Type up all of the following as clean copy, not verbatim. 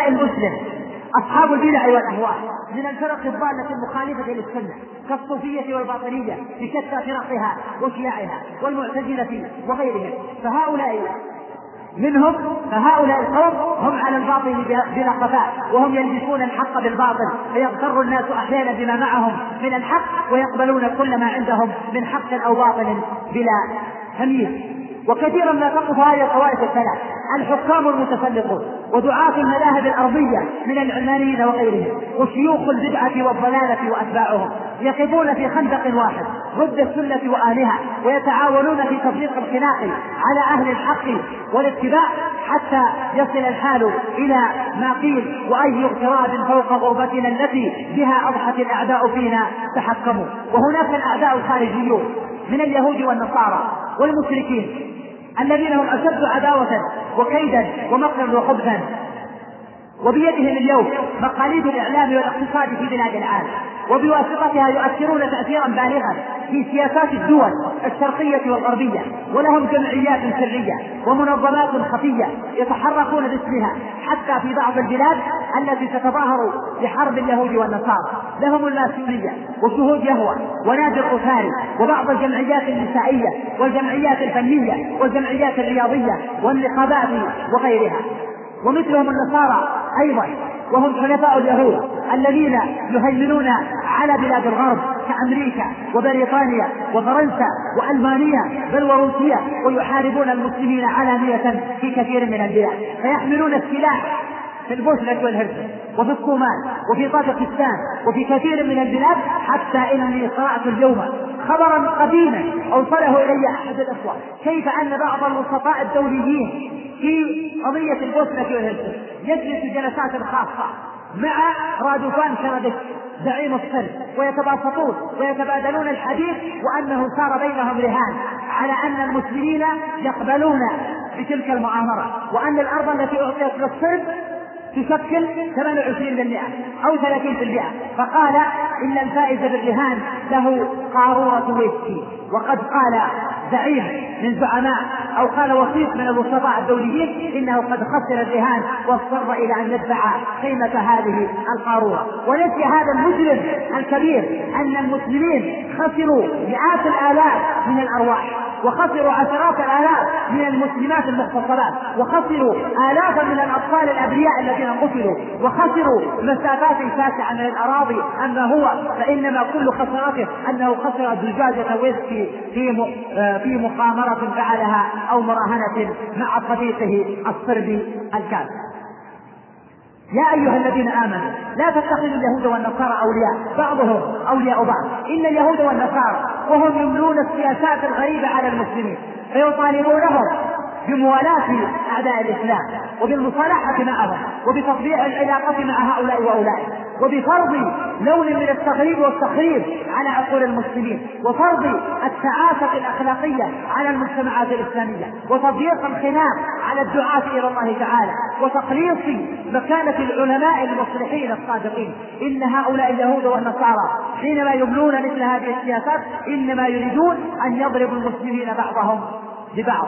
المسلم أصحاب البدع والأهواء من الفرق الضالة المخالفة للسنة كالصوفية والباطنية بشتى فرقها وشياعها والمعتزلة وغيرهم، فهؤلاء القوم هم على الباطل بلا خفاء، وهم يلبسون الحق بالباطل، فيغتر الناس أحيانا بما معهم من الحق ويقبلون كل ما عندهم من حق أو باطل بلا تمييز. وكثيرا ما تقف هذه الطوائف الثلاث الحكام المتسلطون ودعاة المذاهب الأرضية من العلمانيين وغيرهم وشيوخ البدعة والضلالة وأتباعهم يقفون في خندق واحد ضد السنة وآلها، ويتعاونون في تفريق الخلاق على أهل الحق والاتباع حتى يصل الحال إلى ما قيل وأي اغتراب فوق غربتنا التي بها أضحت الأعداء فينا تحكموا. وهناك الأعداء الخارجيون من اليهود والنصارى والمشركين الذين هم أشد عداوة وكيدا ومكرا وخبثا، وبيدهم اليوم مقاليد الإعلام والاقتصاد في بلاد العالم، وبواسطتها يؤثرون تأثيرا بالغا في سياسات الدول الشرقية والغربية، ولهم جمعيات سرية ومنظمات خفية يتحركون باسمها حتى في بعض البلاد التي تتظاهر بحرب اليهود والنصارى. لهم الماسونية وشهود يهوى ونادي الأثاري وبعض الجمعيات النسائية والجمعيات الفنية والجمعيات الرياضية والنقابات وغيرها. ومثلهم النصارى أيضا وهم حلفاء اليهود الذين يهيمنون على بلاد الغرب كأمريكا وبريطانيا وفرنسا وألمانيا بل وروسيا، ويحاربون المسلمين علانية في كثير من البلاد، فيحملون السلاح في البوسنة والهرسك وفي الصومال وفي طاجكستان وفي كثير من البلاد، حتى إني قرأت اليوم خبرا قديما أوصله إلي أحد الأخوة كيف أن بعض الوسطاء الدوليين في قضية البوسنة والهرسك يجلس جلسات خاصة مع رادوفان كراديش زعيم الصرب ويتباسطون ويتبادلون الحديث، وأنه صار بينهم رهان على أن المسلمين يقبلون بتلك المؤامرة، وأن الأرض التي أعطيت للصرب تشكل 28% أو 30%. فقال إن الفائز بالرهان له قارورة ويسكي. وقد قال زعيم من زعماء أو قال وسيط من الوسطاء الدوليين إنه قد خسر الرهان واضطر إلى أن يدفع قيمة هذه القارورة. ونسي هذا المجرم الكبير أن المسلمين خسروا مئات الآلاف من الأرواح، وخسروا عشرات الآلاف من المسلمات المغتصبات، وخسروا آلافا من الأطفال الأبرياء الذين قتلوا، وخسروا مسافات شاسعة من الأراضي. أما هو فإنما كل خسارته أنه خسر زجاجة ويسكي في مقامرة فعلها أو مراهنة مع صديقه الصربي الكافر. يا أيها الذين آمنوا لا تتخذوا اليهود والنصارى أولياء بعضهم أولياء بعض. إن اليهود والنصارى وهم يملون السياسات الغريبة على المسلمين فيطالبونهم بموالاة أعداء الإسلام وبالمصالحة معهم وبتطبيع العلاقة مع هؤلاء وأولئك، وبفرض لون من التغريب والتخريب على عقول المسلمين، وفرض التعاسة الأخلاقية على المجتمعات الإسلامية، وتضييق الخناق على الدعاة إلى الله تعالى، وتقليص مكانة العلماء المصلحين الصادقين. إن هؤلاء اليهود والنصارى حينما يبنون مثل هذه السياسات إنما يريدون أن يضربوا المسلمين بعضهم ببعض.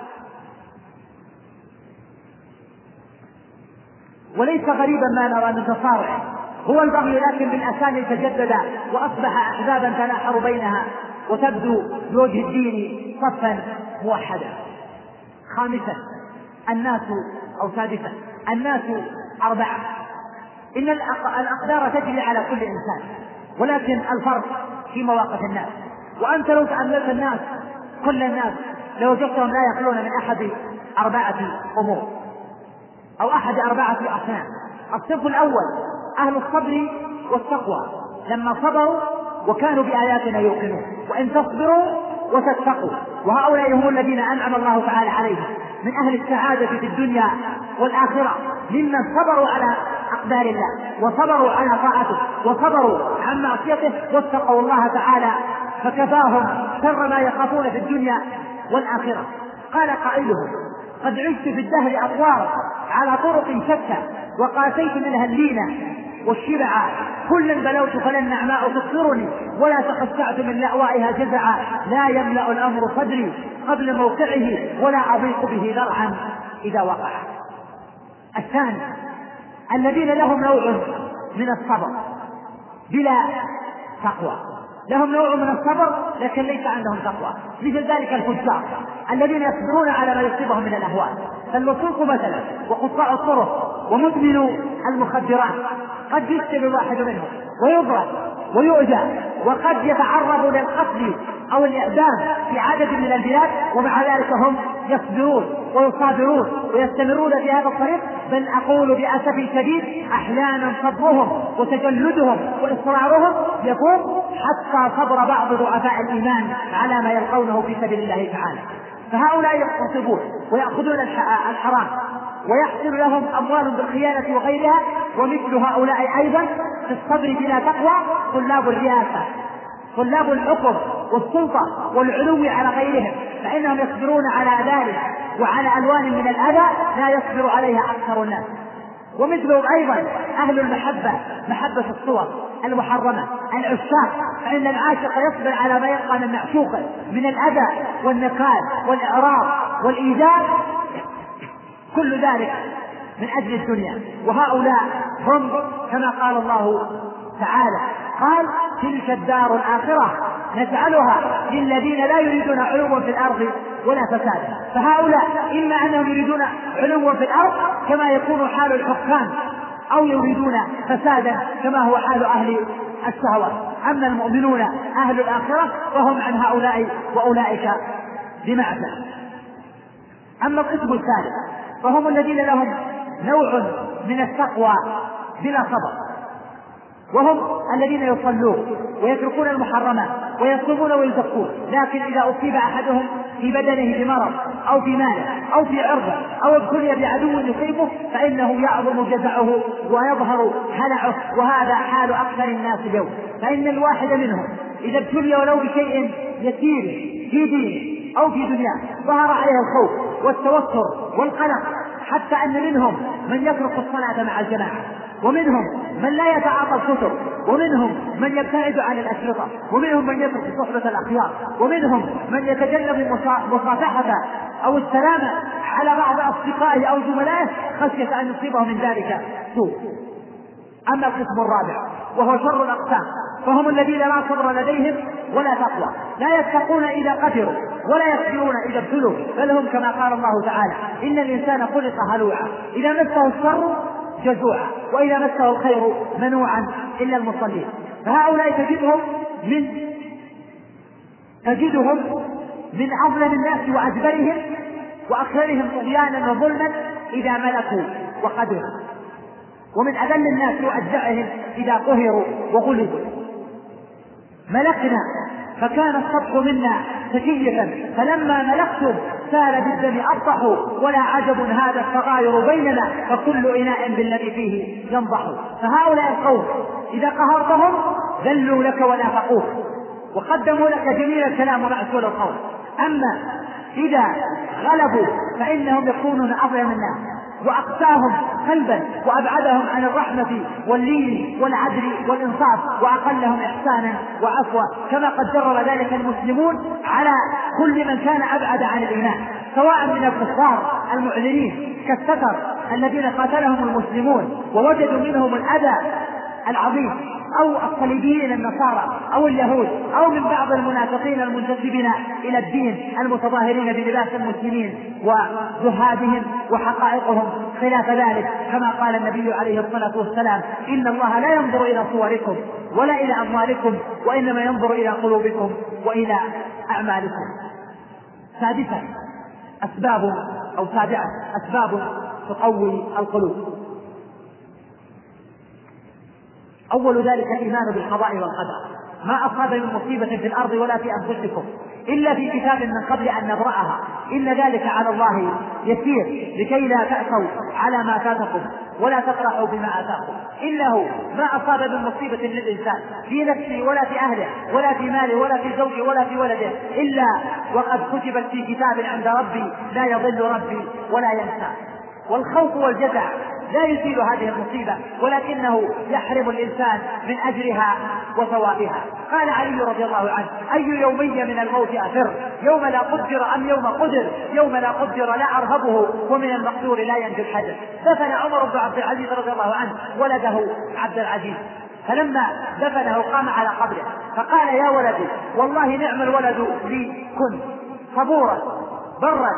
وليس غريبا ما نرى من تصارع هو البغي، لكن بالأسامي تجدد وأصبح أحزابا تناحر بينها وتبدو بوجه الدين صفا موحدا. خامسا سادسا الناس أربعة. إن الأقدار تجري على كل إنسان، ولكن الفرق في مواقف الناس. وأنت لو تأملت الناس كل الناس لوجدتهم لا يخلون من أحد أربعة أمور أو أحد أربعة أصناف. الصف الأول أهل الصبر والتقوى، لما صبروا وكانوا بآياتنا يوقنون، وإن تصبروا وتتقوا، وهؤلاء هم الذين أنعم الله تعالى عليهم من أهل السعادة في الدنيا والآخرة، ممن صبروا على أقدار الله وصبروا على طاعته وصبروا عن معصيته واتقوا الله تعالى فكفاهم شر ما يخافون في الدنيا والآخرة. قال قائلهم: قد عشت في الدهر أطوار على طرق شتى، وقاسيت منها اللينة والشبع، كلا بلوت فلا النعماء تقصرني، ولا تخشعت من لأوائها جزعا، لا يملأ الأمر صدري قبل موقعه، ولا أضيق به ذرعا إذا وقع. الثاني الذين لهم نوع من الصبر بلا تقوى، لهم نوع من الصبر لكن ليس عندهم تقوى. مثل ذلك الفجار الذين يصبرون على ما يصيبهم من الأهوال، فالوثوق مثلا وقطاع الطرق ومدمنو المخدرات قد يقتل الواحد منهم ويضرب ويؤذى، وقد يتعرض للقتل أو الإعدام في عدد من البلاد، ومع ذلك هم يصبرون ويصابرون ويستمرون في هذا الطريق. بل أقول بأسف شديد أحيانا صبرهم وتجلدهم وإصرارهم يكون حتى صبر بعض ضعفاء الإيمان على ما يلقونه في سبيل الله تعالى. فهؤلاء يغتصبون ويأخذون الحرام ويحصل لهم أموال بالخيانة وغيرها، ومثل هؤلاء أيضا في الصبر بلا تقوى طلاب الرياسة، طلاب الحكم والسلطة والعلو على غيرهم، فإنهم يصبرون على ذلك وعلى ألوان من الأذى لا يصبر عليها أكثر الناس. ومثلهم أيضا أهل المحبة، محبة الصور المحرمة، العشاق، فإن العاشق يصبر على ما يلقى من معشوقه من الأذى والنكال والإعراض والإيذاء، كل ذلك من أجل الدنيا. وهؤلاء هم كما قال الله تعالى قال تلك الدار الآخرة نجعلها للذين لا يريدون علوا في الأرض ولا فسادا. فهؤلاء إما أنهم يريدون علوا في الأرض كما يكون حال الحكام، أو يريدون فسادا كما هو حال أهل الشهوات. أما المؤمنون أهل الآخرة فهم عن هؤلاء وأولئك بمعزل. أما القسم الثالث فهم الذين لهم نوع من التقوى بلا صبر، وهم الذين يصلون ويتركون المحرمات ويصومون ويزكون، لكن إذا أصيب أحدهم في بدنه بمرض أو في ماله أو في عرضه أو ابتلي بعدو يصيبه فإنه يعظم جزعه ويظهر هلعه، وهذا حال أكثر الناس اليوم. فإن الواحد منهم إذا ابتلي ولو بشيء يسير في دينه أو في دنياه ظهر عليه الخوف والتوتر والقلق، حتى أن منهم من يترك الصلاة مع الجماعة، ومنهم من لا يتعاطى الكتب، ومنهم من يبتعد عن الأشرطة، ومنهم من يترك صحبة الأخيار، ومنهم من يتجنب مصافحة أو السلام على بعض أصدقائه أو زملائه خشية أن يصيبه من ذلك سوء. أما القسم الرابع وهو شر الأقسام فهم الذين لا صبر لديهم ولا تقوى، لا يتقون إذا قدروا ولا يصبرون إذا ابتلوا، بل هم كما قال الله تعالى إن الإنسان خلق هلوعا إذا مسه الشر جزوعا وإذا مسه الخير منوعا إلا المصلين. فهؤلاء تجدهم من أظلم الناس وأجبرهم وأكثرهم طغيانا وظلما إذا ملكوا وقدروا، ومن أذل الناس وأجزعهم إذا قهروا وغلبوا. ملكنا فكان السطح منا تكيفا، فلما ملكتم سال بالدم أبطحوا، ولا عجب هذا التغاير بيننا فكل إناء بالذي فيه ينضح. فهؤلاء القوم إذا قهرتهم ذلوا لك ونافقوك وقدموا لك جميل الكلام ومعسول القول، أما إذا غلبوا فإنهم يكونون أظلم الناس وأقساهم قلبا وأبعدهم عن الرحمة واللين والعدل والإنصاف وأقلهم إحسانا وعفوا، كما قد جرب ذلك المسلمون على كل من كان أبعد عن الإيمان، سواء من الكفار المعلنين كالستر الذين قاتلهم المسلمون ووجدوا منهم الأذى العظيم، أو الصليبيين النصارى أو اليهود، أو من بعض المنافقين المنتسبين إلى الدين المتظاهرين بلباس المسلمين وزهادهم وحقائقهم خلاف ذلك، كما قال النبي عليه الصلاة والسلام إن الله لا ينظر إلى صوركم ولا إلى أموالكم وإنما ينظر إلى قلوبكم وإلى أعمالكم. سادسا أسباب تقوي القلوب. أول ذلك الإيمان بالقضاء والقدر، ما أصاب من مصيبة في الأرض ولا في أنفسكم إلا في كتاب من قبل أن نبرأها إن ذلك على الله يسير، لكي لا تأسوا على ما فاتكم ولا تفرحوا بما آتاكم. إنه ما أصاب من مصيبة للإنسان في نفسه ولا في أهله ولا في ماله ولا في زوجه ولا في ولده إلا وقد كتبت في كتاب عند ربي لا يضل ربي ولا ينسى. والخوف والجزع لا يزيل هذه المصيبة، ولكنه يحرم الإنسان من أجرها وثوابها. قال علي رضي الله عنه: أي يومي من الموت أفر، يوم لا قدر أم يوم قدر، يوم لا قدر لا أرهبه، ومن المقدور لا ينجو الحدث. دفن عمر بن عبد العزيز رضي الله عنه ولده عبد العزيز، فلما دفنه قام على قبره فقال: يا ولدي، والله نعم الولد لي كن، صبورا برا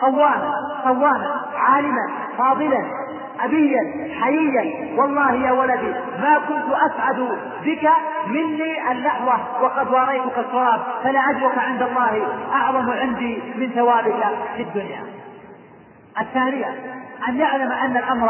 صواما عالما فاضلا أبيا حييا، والله يا ولدي ما كنت أسعد بك مني اللحظة وقد واريتك الصواب، فلا أجرك عند الله أعظم عندي من ثوابك في الدنيا. الثانية أن يعلم أن الأمر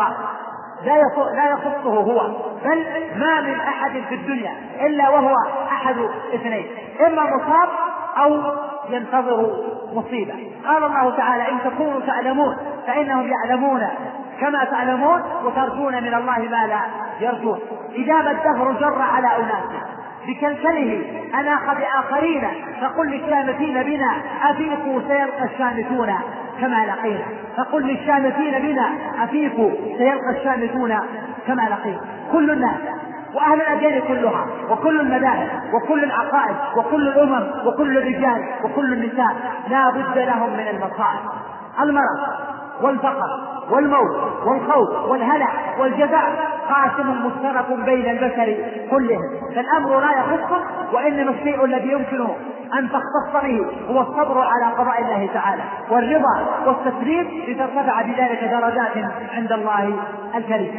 لا يخصه هو، بل ما من أحد في الدنيا إلا وهو أحد اثنين: إما مصاب أو ينتظر مصيبة. قال الله تعالى: إن تكونوا تعلمون فإنهم يعلمون كما تعلمون وترجون من الله ما لا يرجون. إذا ما الدهر جر على أناس بكلكله أناخ بآخرين، فقل للشامتين بنا أفيقوا سيلقى الشامتون كما لقينا، فقل للشامتين بنا أفيقوا سيلقى الشامتون كما لقينا. كل الناس وأهل الأديان كلها وكل المذاهب وكل العقائد وكل الأمم وكل الرجال وكل النساء لا بد لهم من المصائب: المرض والفقر والموت والخوف والهلع والجزاء قاسم مشترك بين البشر كلهم، فالأمر لا يخصك، وإنما الشيء الذي يمكن أن تختص به هو الصبر على قضاء الله تعالى والرضا والتسليم لترتفع بذلك درجات عند الله الكريم.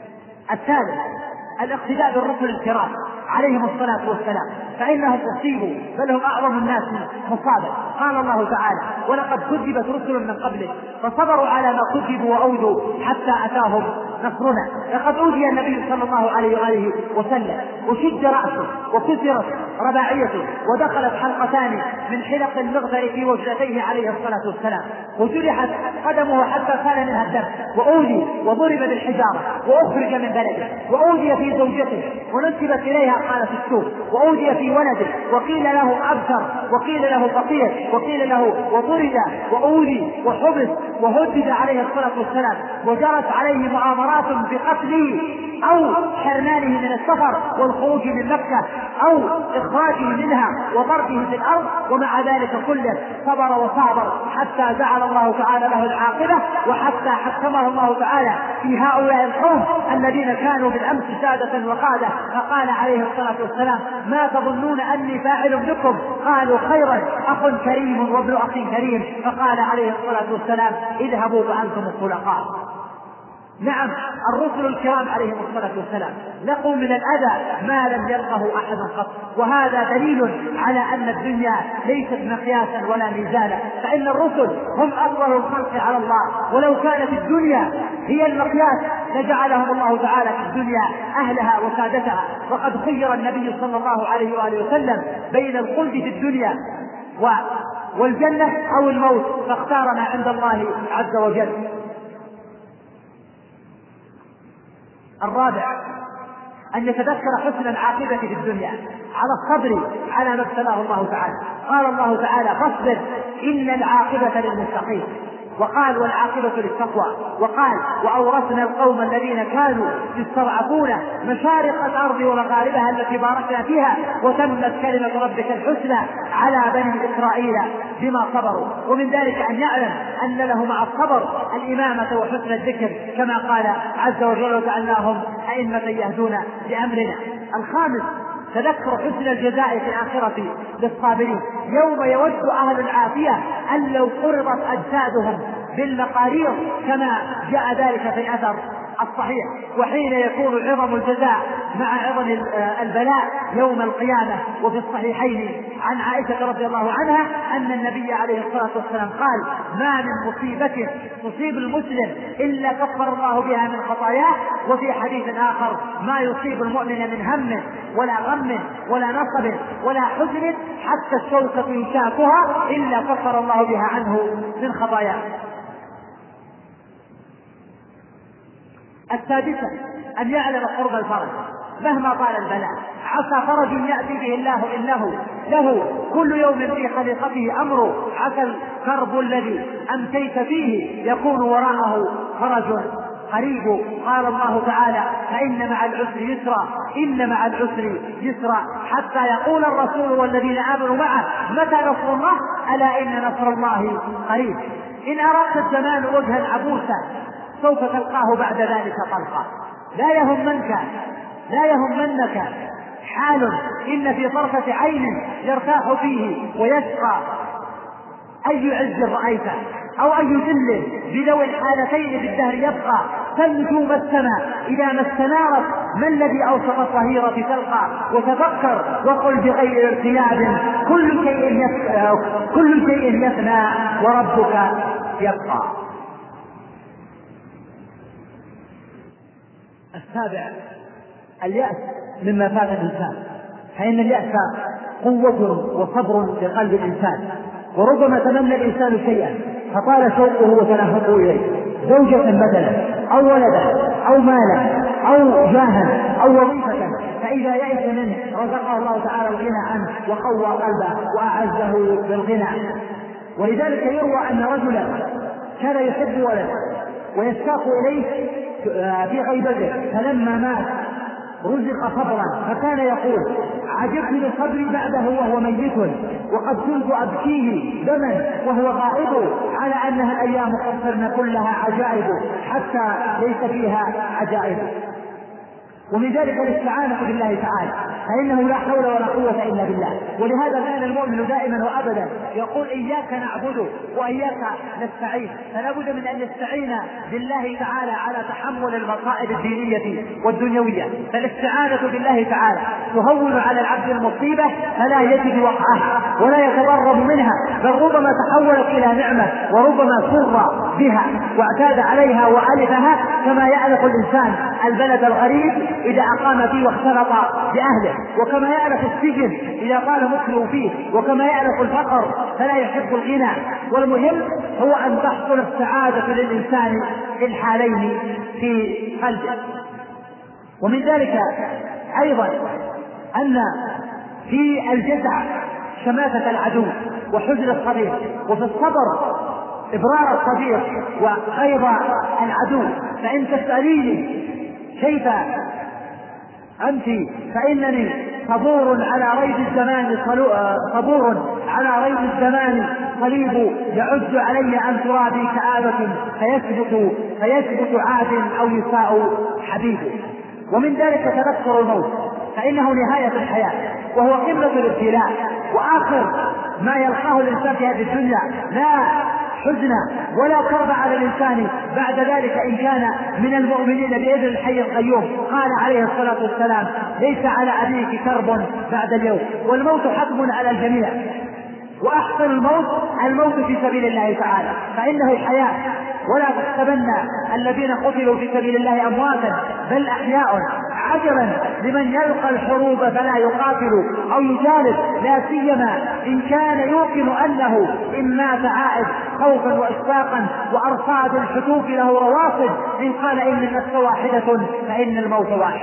الثالث الاقتداء بالرسل الكرام عليهم الصلاة والسلام، فإنهم أصيبوا بل هم أعظم الناس مصابا. قال الله تعالى: ولقد كذبت رسل من قبلك فصبروا على ما كذبوا وأوذوا حتى أتاهم نصرنا. لقد أوذي النبي صلى الله عليه وآله وسلم وشد رأسه وكسرت رباعيته ودخلت حلقتان من حلق المغفر في وجنتيه عليه الصلاة والسلام، وجرحت قدمه حتى كان منها الدم، وأوذي وضرب بالحجارة وأخرج من بلده، وأوذي في زوجته ونسبت إليها قالت السوق، وأوذي في ولده وقيل له أبتر وقيل له فقير وقيل له وطرد وأوذي وحبس وهدد عليه الصلاة والسلام، وجرت عليه مؤامرات بقتله أو حرمانه من السفر والخروج من مكة أو إخراجه منها وضربه في الأرض، ومع ذلك كله صبر وصابر حتى جعل الله تعالى له العاقبة، وحتى حكمه الله تعالى في هؤلاء القوم الذين كانوا بالأمس سادة وقادة. فقال عليه الصلاة والسلام: ما تظنون أني فاعل بكم؟ قالوا: خيرا، أخ كريم وابن أخ كريم. فقال عليه الصلاة والسلام: اذهبوا فأنتم الخلقاء. نعم، الرسل الكرام عليهم الصلاة والسلام لقوا من الأذى ما لم يلقه أحد قط، وهذا دليل على أن الدنيا ليست مقياسا ولا ميزانا، فإن الرسل هم أفضل الخلق على الله، ولو كانت الدنيا هي المقياس لجعلهم الله تعالى في الدنيا أهلها وسادتها. وقد خير النبي صلى الله عليه وآله وسلم بين الخلد في الدنيا والجنة أو الموت، فاختار ما عند الله عز وجل. الرابع أن يتذكر حسن العاقبة في الدنيا على الصبر على ما ابتلاه الله تعالى. قال الله تعالى: فاصبر إن العاقبة للمتقين، وقال: والعاقبة للتقوى، وقال: وأورثنا القوم الذين كانوا يستضعفون مشارق الأرض ومغاربها التي باركنا فيها وتمت كلمة ربك الحسنى على بني إسرائيل بما صبروا. ومن ذلك أن يعلم أن له مع الصبر الإمامة وحسن الذكر، كما قال عز وجل: وجعلناهم أئمة يهدون بأمرنا. الخامس تذكر حسن الجزاء في الآخرة للصابرين، يوم يود أهل العافية أن لو قرضت أجسادهم بالمقارير كما جاء ذلك في الأثر الصحيح، وحين يكون عظم الجزاء مع عظم البلاء يوم القيامة. وفي الصحيحين عن عائشة رضي الله عنها أن النبي عليه الصلاة والسلام قال: ما من مصيبة تصيب المسلم إلا كفر الله بها من خطاياه. وفي حديث آخر: ما يصيب المؤمن من هم ولا غم ولا نصب ولا حزن حتى الشوكة يشاكها إلا كفر الله بها عنه من خطاياه. السادسة أن يعلم قرب الفرج مهما طال البلاء، عسى فرج يأتي به الله إنه له كل يوم في خليقته أمره، عسى الكرب الذي أمسيت فيه يكون وراءه فرج قريب. قال الله تعالى: فإن مع العسر يسرا، إن مع العسر يسرا، حتى يقول الرسول والذين آمنوا معه: متى نصر الله؟ ألا إن نصر الله قريب. إن أردت الزمان وجها عبوسا سوف تلقاه بعد ذلك طلقا. لا يهمنك حال إن في طرفة عين يرتاح فيه ويشقى أي عز رأيته أو أي ذل بذوي الحالتين في الدهر يبقى. فالنجوم السماء إذا ما استنارت ما الذي أوسط الظهيرة تلقى. وتفكر وقل بغير ارتياب كل شيء يفنى وربك يبقى. السابع: اليأس مما فات الإنسان. فإن اليأس قوة وصبر لقلب الإنسان، وربما تمنى الإنسان شيئا فطال شوقه وتنهقه إليه، زوجة مثلا أو ولدا أو مالا أو جاها أو وظيفة، فإذا يئس منه رزقه الله تعالى الغنى عنه وقوى قلبه وأعزه بالغنى. ولذلك يروى أن رجلا كان يحب ولدا ويشتاق إليه في غيبته، فلما مات رزق صبرا، فكان يقول: عجبت لصبري بعده وهو ميت، وقد كنت أبكيه دما وهو غائب، على أنها الأيام قد صرنا كلها عجائب حتى ليس فيها عجائب. ومن ذلك الاستعانة بالله تعالى، فإنه لا حول ولا قوة إلا بالله. ولهذا كان المؤمن دائما وأبدا يقول: إياك نعبد وإياك نستعين. فلا بد من أن نستعين بالله تعالى على تحمل المصائب الدينية والدنيوية. فالاستعانة بالله تعالى تهون على العبد المصيبة فلا يجد وقعها ولا يتضرب منها، بل ربما تحولت إلى نعمة وربما سر بها واعتاد عليها وألفها، كما يألف الإنسان البلد الغريب إذا أقام فيه واختلط بأهله، وكما يألف السجن إذا قال مكره فيه، وكما يألف الفقر فلا يحب الغنى. والمهم هو أن تحصل السعادة للإنسان في الحالين في قلبه. ومن ذلك أيضا أن في الجزع شماتة العدو وحزن الصديق، وفي الصبر إبرار الصديق وغيظ العدو. فإن تسأليني كيف أنت فإنني صبور على ريب الزمان صليب يعز علي عن ترابي كآبة فيثبت عاد أو يساء حبيب. ومن ذلك تذكر الموت، فإنه نهاية الحياة وهو قمة الابتلاء وآخر ما يلقاه الإنسان في هذه الدنيا، لا حزن ولا كرب على الإنسان بعد ذلك إن كان من المؤمنين بإذن الحي القيوم. قال عليه الصلاة والسلام: ليس على أبيك كرب بعد اليوم. والموت حتم على الجميع، وأحسن الموت في سبيل الله تعالى، فإنه الحياة. ولا تحسبن الذين قتلوا في سبيل الله أمواتا بل أحياء، عجبا لمن يلقى الحروب فلا يقاتل أو يجالد، لا سيما إن كان يوقن أنه إن مات عائد خوفا وإشفاقا وأرصاد الحتوف له رواصد، إن قال إن النفس واحدة فإن الموت واحد.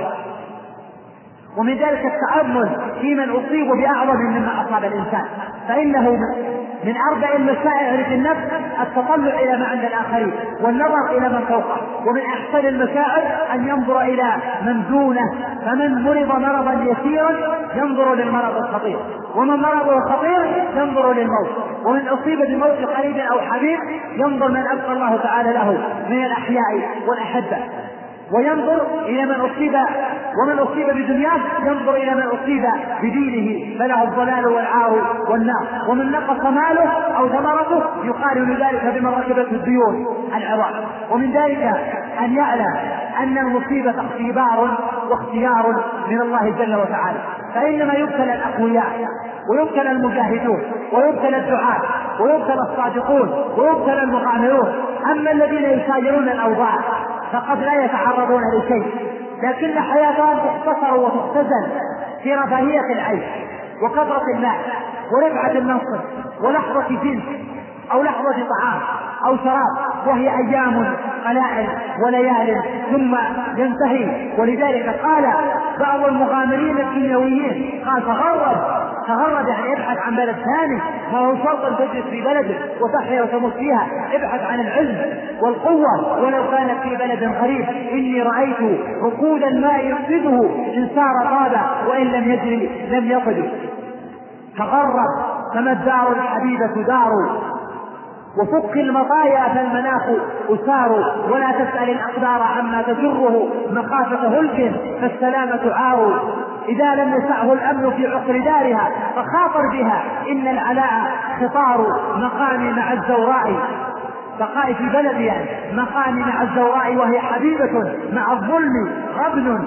ومن ذلك التأمل في من أصيب بأعظم مما أصاب الإنسان، فإنه من أربع المسائل في النفس التطلع إلى ما عند الآخرين والنظر إلى من فوقه. ومن أحسن المسائل أن ينظر إلى من دونه، فمن مرض مرضا يسيرا ينظر للمرض الخطير، ومن مرضه خطير ينظر للموت، ومن أصيب بموت قريب أو حبيب ينظر من أبقى الله تعالى له من الأحياء والأحبة، وينظر إلى من أصيب، ومن أصيب بدنياه ينظر إلى من أصيب بدينه فله الضلال والعار والنار. ومن نقص ماله أو ثمرته يقارن ذلك بمن ركبته الديون العظام. ومن ذلك أن يعلم أن المصيبة اختبار واختيار من الله جل وتعالى، فإنما يبتلى الأقوياء ويبتلى المجاهدون ويبتلى الدعاة ويبتلى الصادقون ويبتلى المغامرون. أما الذين يسايرون الأوضاع فقد لا يتعرضون لشيء، لكن حياتهم تختصر وتختزل في رفاهية العيش وكثرة المال ورفعة المنصب ولحظة جنس أو لحظة طعام أو شراب، وهي أيام قلائل وليال ثم ينتهي. ولذلك قال بعض المغامرين الدنيويين قال تغرب يعني ابحث عن بلد ثاني، ما هو شرط ان تجلس في بلد وتحيا وتموت فيها، ابحث عن العلم والقوة ولو كانت في بلد غريب. إني رأيت ركود الماء يفسده إن سار طاب وإن لم يجري لم يطب. تغرب فما الدار الحبيبة دار، وفك المطايا فالمناخ أسار، ولا تسأل الأقدار عما تجره مخافة هلك فالسلامة عار. إذا لم يسعه الأمن في عقر دارها فخاطر بها، إن العلاء خطار مقامي مع الزوراء. بقائي في بلدي يعني مقامي مع الزوراء وهي حبيبة مع الظلم غبن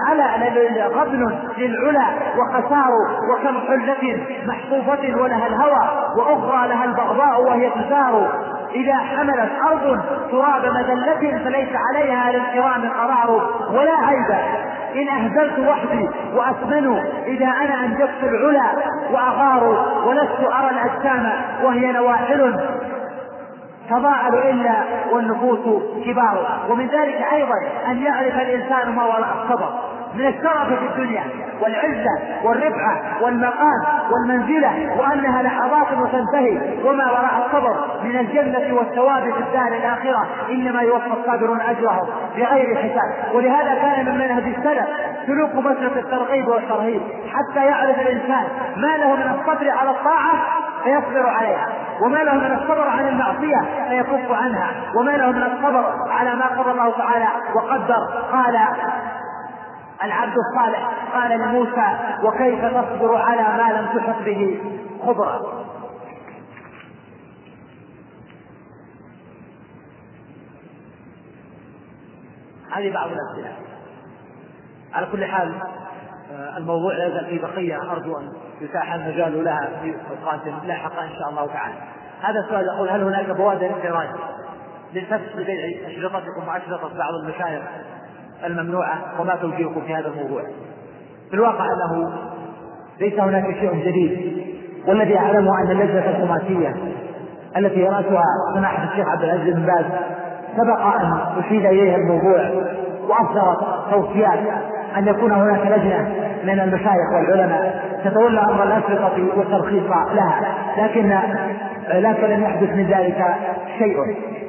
للعلا وخسار. وكم حلة محفوظة ولها الهوى وأخرى لها البغضاء وهي تسار. إذا حملت أرض تراب مذلة فليس عليها للكرام قرار. ولا عيب إن أهزلت وحدي وأثمن إذا أنا أنجبت العلا وأغار. ولست أرى الأجسام وهي نواحل تضاعل إلا والنفوس كبار. ومن ذلك أيضا أن يعرف الإنسان ما وراء الصبر من الشرف في الدنيا والعزة والرفعة والمقام والمنزلة، وأنها لحظات وتنتهي. وما وراء الصبر من الجنة والثواب في الدار الآخرة إنما يوفى الصابرون أجرهم بغير حساب. ولهذا كان من منهج السلف سلوك مسلك الترغيب والترهيب حتى يعرف الإنسان ما له من الصبر على الطاعة فيصبر عليها، وما له من الصبر عن المعصية فيكف عنها، وما له من الصبر على ما قضى الله تعالى وقدر. قال العبد الصالح قال لموسى وكيف تصبر على ما لم تحط به خبرا. هذه بعض الأسئلة. على كل حال الموضوع لا يزال فيه بقية، أرجو أن يتاح المجال لها في أوقات لاحقة إن شاء الله تعالى. هذا السؤال يقول هل هناك بوادر انفراد للفتح ببيع أشرطتكم وأشرطة بعض المشايخ الممنوعة، وما توجيهكم في هذا الموضوع؟ في الواقع أنه ليس هناك شيء جديد، والذي أعلمه أن اللجنة الخماسية التي يرأسها سماحة الشيخ عبد العزيز بن باز سبق أن أشيد إليها الموضوع وأصدرت توصيات أن يكون هناك لجنة من المشايخ والعلماء تتولى أمر الأشرطة والترخيص لها، لكن لم يحدث من ذلك شيء.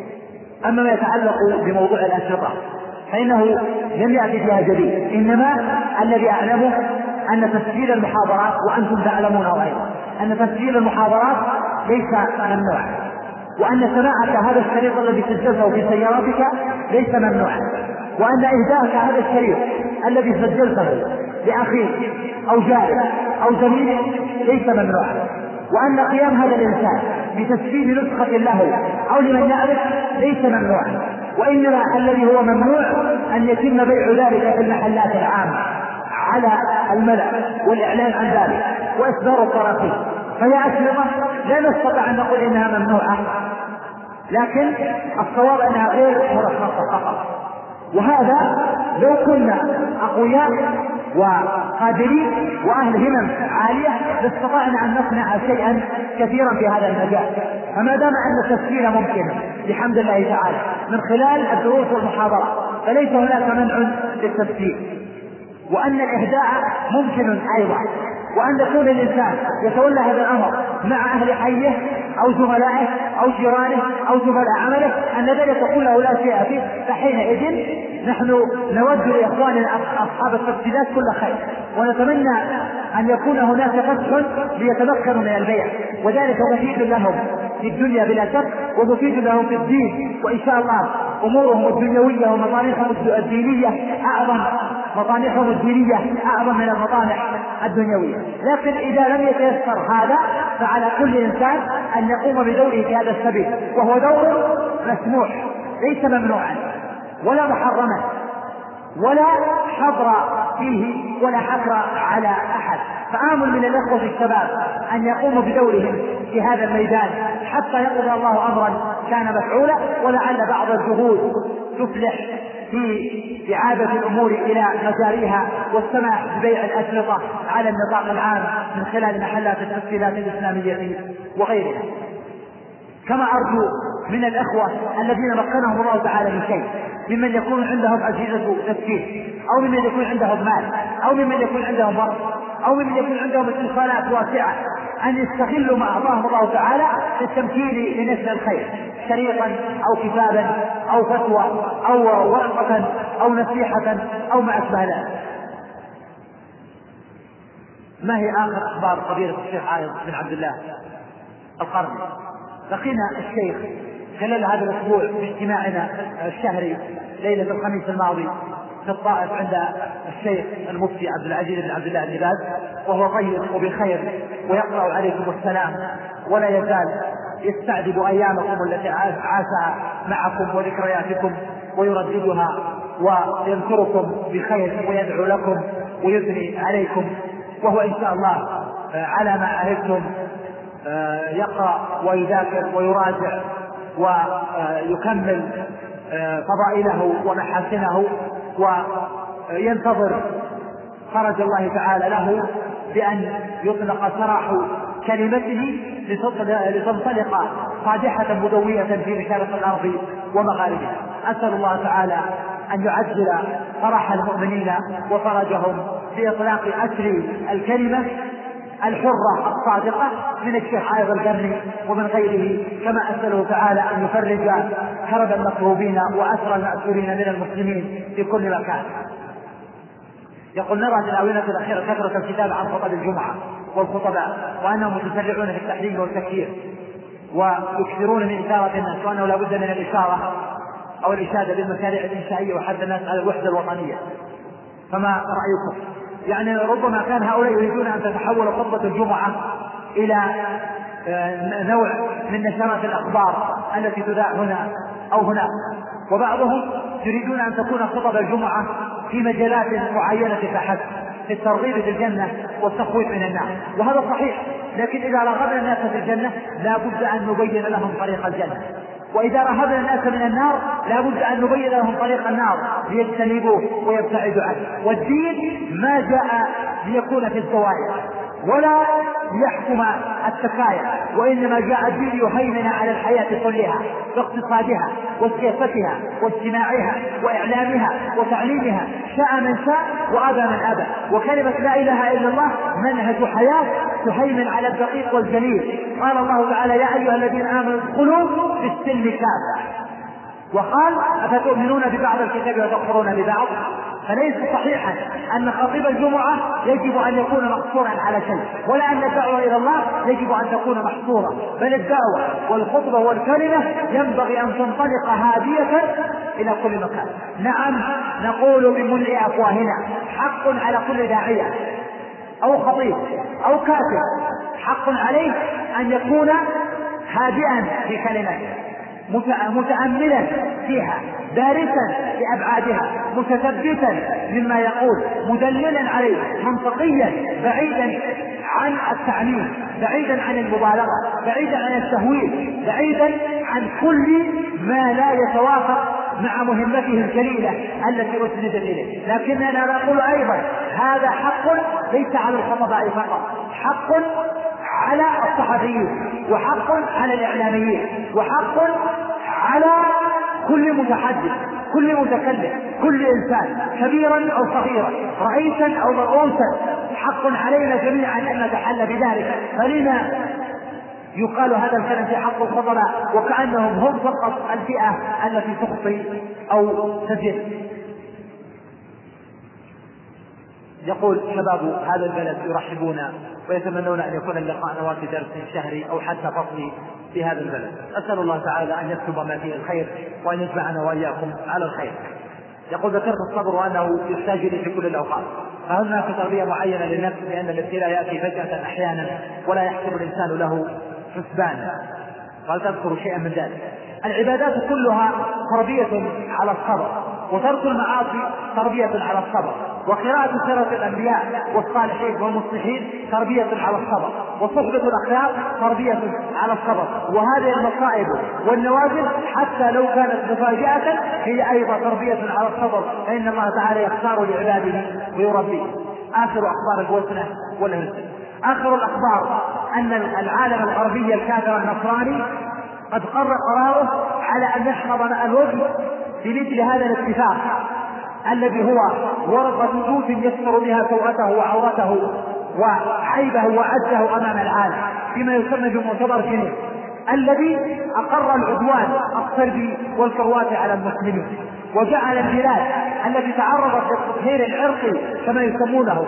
أما ما يتعلق بموضوع الأشرطة فإنه لم يأتي فيها جديد، إنما الذي أعلمه أن تسجيل المحاضرات، وأنتم تعلمونه أيضا أن تسجيل المحاضرات ليس ممنوعا، وأن سماعك هذا الشريط الذي سجلته في سيارتك ليس ممنوعا، وأن إهداءك هذا الشريط الذي سجلته لأخيك أو جارك أو زميلك ليس ممنوعا، وأن قيام هذا الإنسان بتسجيل نسخة له أو لمن يعرف ليس ممنوعا، وإنما الذي هو ممنوع أن يتم بيع ذلك في المحلات العامة على الملأ والإعلان عن ذلك وإصدار الطرفين. فهي أشرطة لا نستطيع أن نقول إنها ممنوعة، لكن الصواب أنها غير مرخصة فقط. وهذا لو كنا أقوياء وقادرين وأهل همم عالية لاستطعنا أن نصنع شيئا كثيرا في هذا المجال. فما دام أن التسجيل ممكن بحمد الله تعالى من خلال الدروس والمحاضرات فليس هناك منع للتسجيل، وأن الإهداء ممكن أيضا، وأن يكون الإنسان يتولى هذا الأمر مع أهل حيه أو زملائه أو جيرانه أو زملاء عمله أن ذلك كله لا شيء فيه. فحينئذ نحن نود لإخواننا أصحاب التسجيلات كل خير، ونتمنى أن يكون هناك فتح ليتمكنوا من البيع، وذلك مفيد لهم في الدنيا بلا شك ومفيد لهم في الدين، وإن شاء الله أمورهم الدنيوية ومصالحهم الدينية أعظم من المصالح الدنيوية. لكن إذا لم يتيسر هذا فعلى كل إنسان أن يقوم بدوره في هذا السبيل، وهو دور مسموح ليس ممنوعا ولا محرما ولا حظر فيه ولا حكر على أحد. فآمل من الأخوة الشباب أن يقوموا بدورهم في هذا الميدان حتى يقضي الله أمرا كان مفعولا، ولعل بعض الجهود تفلح في إعادة الأمور إلى مجاريها والسماح ببيع الأشرطة على النطاق العام من خلال محلات التسجيلات الإسلامية وغيرها. كما أرجو من الأخوة الذين مكنهم الله تعالى من شيء، ممن يكون عندهم أجهزة تفكير، أو ممن يكون عندهم مال، أو ممن يكون عندهم وقت، أو ممن يكون عندهم اتصالات واسعة، أن يستغلوا ما أعطاهم الله تعالى في التمكين لنشر الخير، شريطا أو كتابا أو فتوى أو ورقة أو نصيحة أو ما أشبه ذلك. ما هي آخر أخبار فضيلة الشيخ عايض بن عبد الله القرني؟ لقينا الشيخ خلال هذا الأسبوع في اجتماعنا الشهري ليلة الخميس الماضي في الطائف عند الشيخ المفتي عبد العزيز بن عبد الله بن باز، وهو طيب وبخير ويقرأ عليكم السلام، ولا يزال يستعذب أيامكم التي عاشها معكم وذكرياتكم ويرددها ويذكركم بخير ويدعو لكم ويثني عليكم، وهو إن شاء الله على ما عهدتم يقرأ ويذاكر ويراجع ويكمل فضائله ومحاسنه، وينتظر فرج الله تعالى له بأن يطلق سراح كلمته لتنطلق صادحة مدوية في مشارق الأرض ومغاربها. أسأل الله تعالى أن يعجل فرح المؤمنين وفرجهم بإطلاق أسر الكلمة الحرة الصادقة من الشيخ عايض القرني ومن غيره، كما أسأله تعالى أن يفرج كرب المكروبين وأسر المأسورين من المسلمين في كل مكان. يقول: نرى في الآونة الأخيرة كثرة الكتاب عن خطب الجمعة والخطباء، وأنهم متسرعون في التحريم والتكفير، ويكثرون من إثارة الناس، وأنه لا بد من الإشارة أو الإشادة بالمشاريع الإنشائية وحث الناس على الوحدة الوطنية. فما رأيكم؟ يعني ربما كان هؤلاء يريدون أن تتحول خطبة الجمعة إلى نوع من نشرات الأخبار التي تذاع هنا أو هناك، وبعضهم يريدون أن تكون خطب الجمعة في مجالات معينة فحسب، في الترغيب في الجنة والتخويف من النار، وهذا صحيح. لكن إذا رغبنا الناس في الجنة لا بد أن نبين لهم طريق الجنة، وإذا رهبنا الناس من النار لا بد أن نبين لهم طريق النار ليجتنبوه ويبتعدوا عنه. والدين ما جاء ليكون في الزوايا ولا ليحكم التكايا، وإنما جاء الدين يهيمن على الحياة كلها باقتصادها وسياستها واجتماعها وإعلامها وتعليمها، شاء من شاء وأبى من أبى. وكلمة لا إله إلا الله منهج حياة تهيمن على الدقيق والجليل. قال الله تعالى: يا أيها الذين آمنوا ادخلوا في السلم كافة، وقال: أفتؤمنون ببعض الكتاب وتكفرون ببعض. فليس صحيحا أن خطيب الجمعة يجب أن يكون مقصورا على شيء، ولا أن الدعوة إلى الله يجب أن تكون محصورة، بل الدعوة والخطبة والكلمة ينبغي أن تنطلق هادية إلى كل مكان. نعم، نقول بملء أفواهنا: حق على كل داعية أو خطيب أو كاتب، حق عليه أن يكون هادئا في كلمته، متأملا فيها، دارسا لأبعادها، متثبتا مما يقول، مدللا عليه، منطقيا، بعيدا عن التعميم، بعيدا عن المبالغة، بعيدا عن التهويل، بعيدا عن كل ما لا يتوافق مع مهمته الجليلة التي أسندت إليه. لكننا نقول أيضا: هذا حق ليس على الخطباء فقط، حق على الصحفيين، وحق على الإعلاميين، وحق على كل متحدث، كل متكلم، كل إنسان كبيرا أو صغيرا، رئيسا أو مرؤوسا. حق علينا جميعا أن نتحلى بذلك. فلما يقال هذا الكلام في حق الخطباء وكأنهم هم فقط الفئة التي تخطي أو تزل؟ يقول: شباب هذا البلد يرحبون ويتمنون أن يكون اللقاء في درس شهري أو حتى فصلي في هذا البلد. أسأل الله تعالى أن يكتب ما فيه الخير وأن يجمعنا وإياكم على الخير. يقول: ذكرت الصبر وأنه يحتاج لي في كل الأوقات، فهل هناك تربية معينة للنفس؟ لأن الابتلاء يأتي فجأة أحيانا ولا يحسب الإنسان له حسبانا. قال: تذكر شيئا من ذلك؟ العبادات كلها تربية على الصبر، وترك المعاصي تربية على الصبر، وقراءة سيرة الأنبياء والصالحين والمصلحين تربية على الصبر، وصحبة الأخيار تربية على الصبر. وهذه المصائب والنوازل حتى لو كانت مفاجأة هي أيضا تربية على الصبر، فإن الله تعالى يختار لعباده ويربيه. آخر أخبار البوسنة والهند. آخر الأخبار أن العالم الغربي الكافر النصراني قد قراره على أن يحفظ الوجه بمثل هذا الاتفاق الذي هو ورقة جوز يستر بها سوءته وعورته وعيبه وعجه أمام العالم، فيما يسمى بمعتبر جنيف، الذي أقر العدوان الصربي والكرواتي على المسلمين، وجعل البلاد التي تعرضت للتطهير العرقي كما يسمونه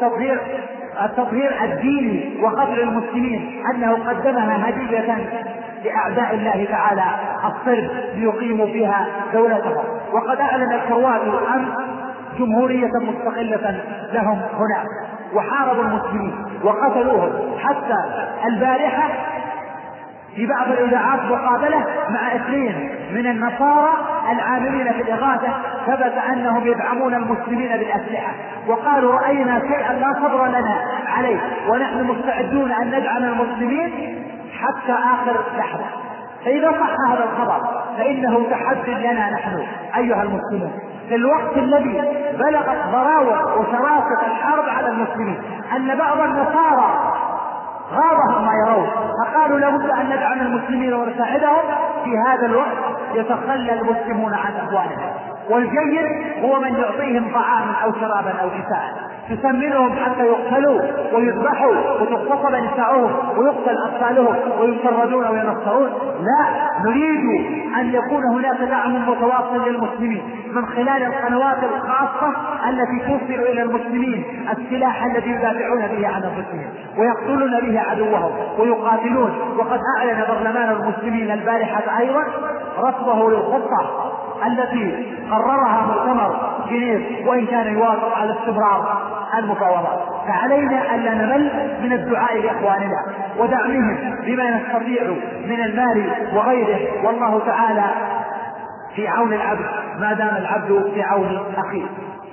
والتطهير الديني وقتل المسلمين أنه قدمها هدية لأعداء الله تعالى الصرب ليقيموا فيها دولتهم. وقد أعلن الكروات أمس جمهورية مستقلة لهم هناك، وحاربوا المسلمين وقتلوهم. حتى البارحة في بعض الإذاعات مقابلة مع 2 من النصارى العاملين في الإغاثة ثبت أنهم يدعمون المسلمين بالأسلحة، وقالوا رأينا شيئا لا صبر لنا عليه ونحن مستعدون أن ندعم المسلمين حتى آخر لحظة. فإذا صح هذا الخبر فإنه تحدي لنا نحن أيها المسلمون في الوقت الذي بلغت ضراوة وشراسة الحرب على المسلمين أن بعض النصارى غابهم ما يرون، فقالوا لابد أن ندعم المسلمين ونساعدهم. في هذا الوقت يتخلى المسلمون عن أخوانهم، والجيد هو من يعطيهم طعاما أو شرابا أو كساء، تسمنهم حتى يقتلوا ويذبحوا وتغتصب نساؤهم ويقتل أطفالهم ويشردون وينصرون. لا، نريد أن يكون هناك دعم متواصل للمسلمين من خلال القنوات الخاصة التي توصل إلى المسلمين السلاح الذي يدافعون به عن المسلمين ويقتلون به عدوهم ويقاتلون. وقد أعلن برلمان المسلمين البارحة أيضا رفضه للخطة التي قررها مؤتمر جنيف، وإن كان يوافق على استمرار المفاوضات. فعلينا ألا نمل من الدعاء لإخواننا ودعمهم بما نستطيع من المال وغيره، والله تعالى في عون العبد ما دام العبد في عون أخيه.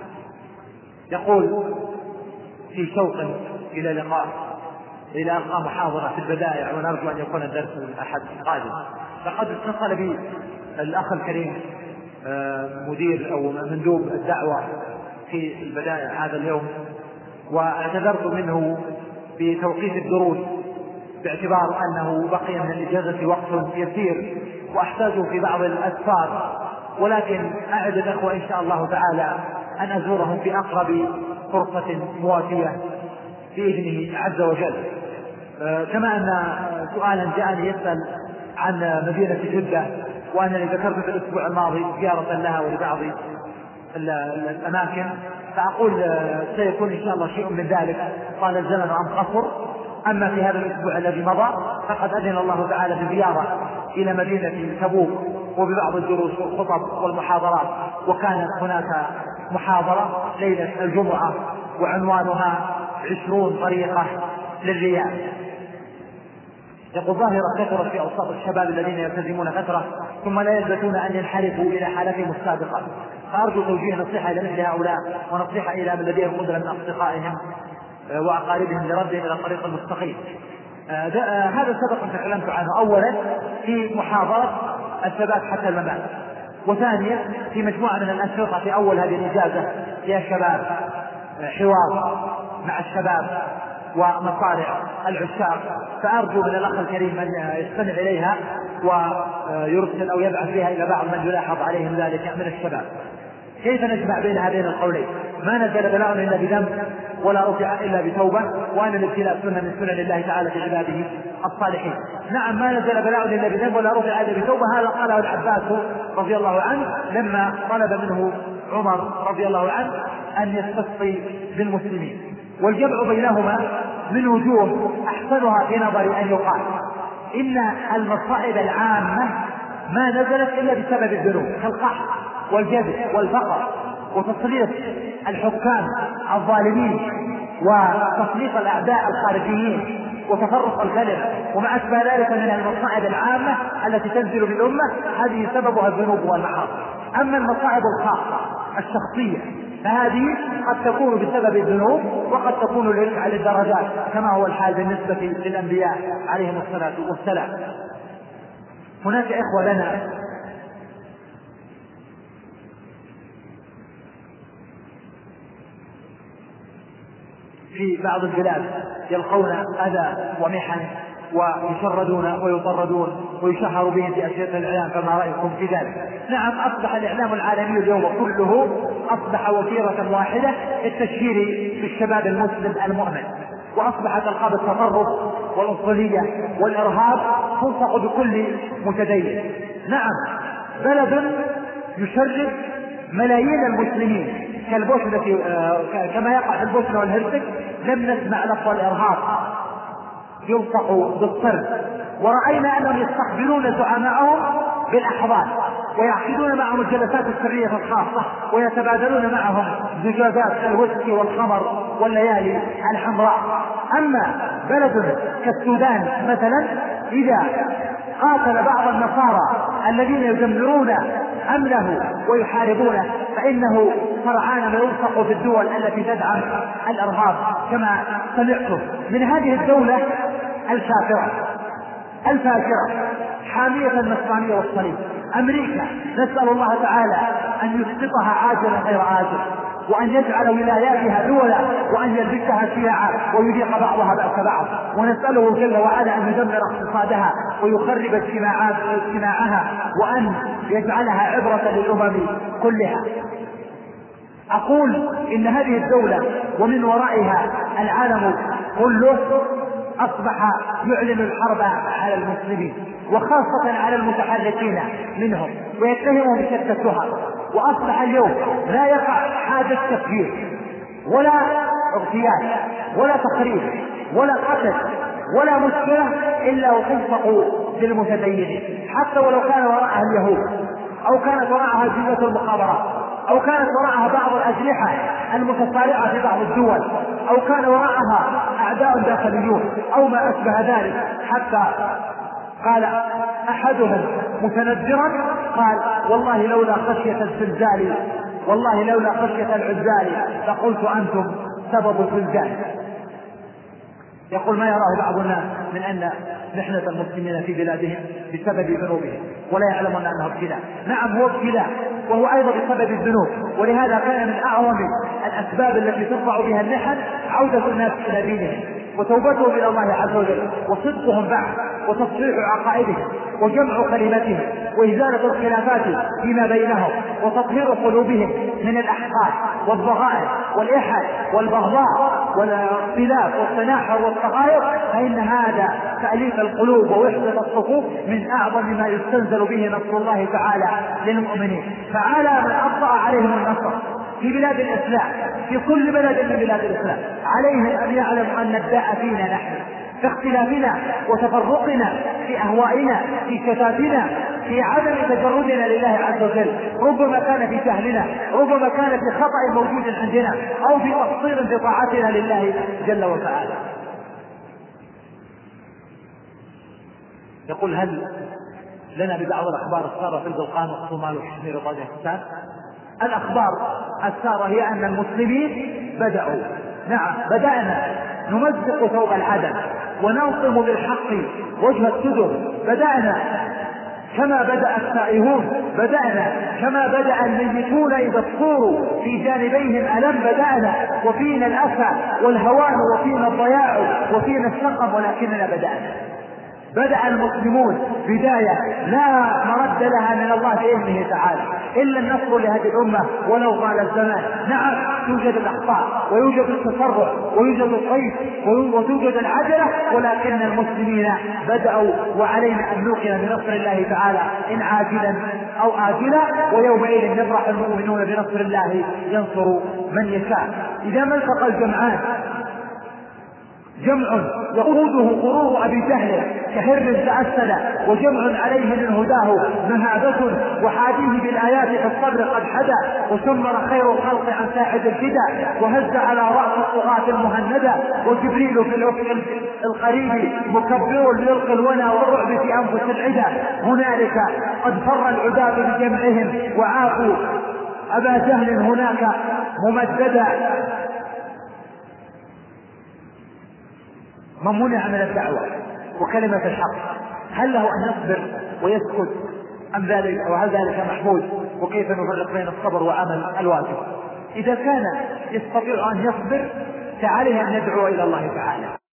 يقول في شوق إلى لقاء إلى ألقى محاضرة في البدائع، ونرجو أن يكون الدرس الأحد القادم. فقد اتصل بي الأخ الكريم مدير أو مندوب الدعوة في البدائع هذا اليوم، واعتذرت منه بتوقيت الدروس باعتبار أنه بقي من الإجازة وقت يسير وأحتاج في بعض الأسفار، ولكن أعد الأخوة إن شاء الله تعالى أن أزورهم في أقرب فرصة مواتية بإذنه عز وجل. كما أن سؤالا جاءني يسأل عن مدينة جدة، وأنني ذكرت في الأسبوع الماضي زيارة لها ولبعض الأماكن، فأقول سيكون إن شاء الله شيء من ذلك طال الزمن أم قصر. أما في هذا الأسبوع الذي مضى فقد أذن الله تعالى بزيارة إلى مدينة تبوك وببعض الدروس والخطب والمحاضرات، وكانت هناك محاضرة ليلة الجمعة وعنوانها 20 طريقة للرياء. يقول ظاهرة كثرة في أوساط الشباب الذين يلتزمون فترة ثم لا يلبثون أن ينحرفوا إلى حالتهم السابقة، فأرجو توجيه نصيحة إلى مثل هؤلاء ونصيحة إلى من لديهم قدرة من أصدقائهم وأقاربهم لردهم إلى الطريق المستقيم. هذا سبق تكلمت عنه أولا في محاضرة الثبات حتى الممات، وثانيا في مجموعة من الأنشطة في أول هذه الإجازة يا شباب حوار مع الشباب ومصارع العشاق، فأرجو من الأخ الكريم أن يستمع إليها ويرسل أو يبعث بها إلى بعض من يلاحظ عليهم ذلك من الشباب. كيف نجمع بين هذين القولين؟ ما نزل بلاء إلا بذنب ولا رفع إلا بتوبة، وأن الابتلاء سنة من سنن الله تعالى في عباده الصالحين. نعم، ما نزل بلاء إلا بذنب ولا رفع إلا بتوبة، هذا قاله العباس رضي الله عنه لما طلب منه عمر رضي الله عنه أن يستسقي بالمسلمين. والجمع بينهما من وجوه أحسنها في نظري أن يقال إن المصائب العامة ما نزلت إلا بسبب الذنوب كالقحط والجذب والفقر وتسليط الحكام الظالمين وتسليط الأعداء الخارجيين وتفرق الكلم وما أشبه ذلك من المصائب العامة التي تنزل بالأمة، هذه سببها الذنوب والمعاصي. أما المصائب الخاصة الشخصية فهذه قد تكون بسبب الذنوب وقد تكون لرفع الدرجات كما هو الحال بالنسبة للأنبياء عليهم الصلاة والسلام. هناك إخوة لنا في بعض البلاد يلقون أذى ومحن ويشردون ويطردون ويشهر بهم في أشرطة الإعلام، فما رأيكم في ذلك؟ نعم، أصبح الإعلام العالمي اليوم كله أصبح وتيرة واحدة للتشهير بالشباب المسلم المؤمن، وأصبحت ألقاب التطرف والعنصرية والإرهاب تلصق بكل متدين. نعم، بلد يشرد ملايين المسلمين كالبوسنة كما يقع في البوسنة والهرسك لم نسمع لفظ الإرهاب يلصق بالطرد، ورأينا أنهم يستقبلون زعماءهم بالأحضان ويعقدون معهم الجلسات السرية الخاصة ويتبادلون معهم زجاجات الويسكي والخمر والليالي الحمراء. أما بلد كالسودان مثلا إذا قاتل بعض النصارى الذين يدمرون أمنه ويحاربونه فإنه سرعان ما يلصق بالدول التي تدعم الإرهاب كما سمعتم من هذه الدولة الكافرة الفاجرة حامية النصرانية والصليب أمريكا. نسأل الله تعالى أن يسقطها عاجلا غير عاجل، وأن يجعل ولاياتها دولا، وأن يلبسها شيعا ويذيق بعضها بأس بعض، ونسأله جل وعلا أن يدمر اقتصادها ويخرب اجتماعها، وأن يجعلها عبرة للأمم كلها. أقول إن هذه الدولة ومن ورائها العالم كله أصبح يعلن الحرب على المسلمين وخاصة على المتحركين منهم ويتهمهم بشتى التهم، وأصبح اليوم لا يقع حادث تفجير ولا اغتيال ولا تخريب ولا قتل ولا مشكلة إلا وتلصق بالمتدينين، حتى ولو كان وراءها اليهود أو كانت وراءها جهة المخابرات أو كانت وراءها بعض الأجنحة المتصارعة في بعض الدول أو كان وراءها أعداء داخليون أو ما أشبه ذلك. حتى قال أحدهم متندرا قال والله لولا خشية الزلزال والله لولا خشية العزال لقلت أنتم سبب الزلزال. يقول ما يراه بعض الناس من أن محنة المسلمين في بلادهم بسبب ذنوبهم ولا يعلمون أنه ابتلاء. نعم هو ابتلاء وهو أيضا بسبب الذنوب، ولهذا كان من أعظم الأسباب التي ترفع بها المحن عودة الناس إلى دينهم وتوبتهم إلى الله عز وجل وصدقهم بعد وتصحيح عقائدهم وجمع كلمتهم وإزالة الخلافات فيما بينهم وتطهير قلوبهم من الأحقاد والضغائن والإحد والبغضاء والاختلاف والتناحر والتغاير، فإن هذا تأليف القلوب ووحدة الصفوف من أعظم ما يستنزل به نصر الله تعالى للمؤمنين. فعلى من أبطأ عليهم النصر في بلاد الإسلام في كل بلد من بلاد الإسلام عليهم أن يعلموا أن الداء فينا نحن في اختلافنا وتفرقنا في أهوائنا في شتاتنا في عدم تجردنا لله عز وجل، ربما كان في جهلنا ربما كان في خطأ موجود عندنا أو في تقصير في طاعتنا لله جل وتعالى. يقول هل لنا ببعض الأخبار السارة في البلقان والصومال وكشمير وطاجكستان؟ الأخبار السارة هي أن المسلمين بدأوا، نعم بدأنا نمزق ثوب العدل وننصم بالحق وجه السدر، بدأنا كما بدأ السائهون، بدأنا كما بدأ الميتون إذا الصور في جانبيهم ألم، بدأنا وفينا الأسى والهوان وفينا الضياع وفينا السقم، ولكننا بدأ المسلمون بداية لا مرد لها من الله بإذنه تعالى إلا النصر لهذه الأمة ولو طال الزمان. نعم توجد الأخطاء ويوجد التسرع ويوجد الطيف وتوجد العجلة، ولكن المسلمين بدأوا وعلينا أن نوقن بنصر الله تعالى إن عاجلا أو آجلا، ويومئذ يفرح المؤمنون بنصر الله ينصر من يشاء. إذا ما التقى الجمعان جمع يقوده غرور أبي جهل كهر تأسد وجمع عليه من هداه مهابة وحاديه بالآيات في الصبر قد حدا وسمر خير الخلق عن ساحد الفدا وهز على رأس الطغاة المهندة وجبريل في الأفق القريب مكبر ليلقي الونا والرعب في أنفس العدا. هنالك قد فر العداة بجمعهم وعافوا أبا جهل هناك ممددا. من منع من الدعوة وكلمة الحق هل له أن يصبر ويسكت أم ذلك وهل ذلك محمود؟ وكيف نفرق بين الصبر وعمل الواجب؟ إذا كان يستطيع أن يصبر فعليه أن يدعو إلى الله تعالى.